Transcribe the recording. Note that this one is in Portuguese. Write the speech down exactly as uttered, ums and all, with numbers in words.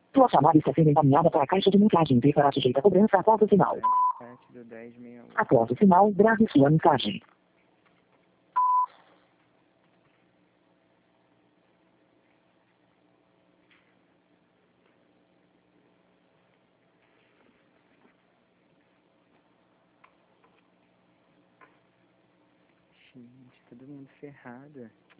Sua chamada está sendo encaminhada para a caixa de mensagem e será sujeita a cobrança após o sinal. sete do dez sessenta e um. Após o sinal, grave sua mensagem. Gente, todo mundo ferrado.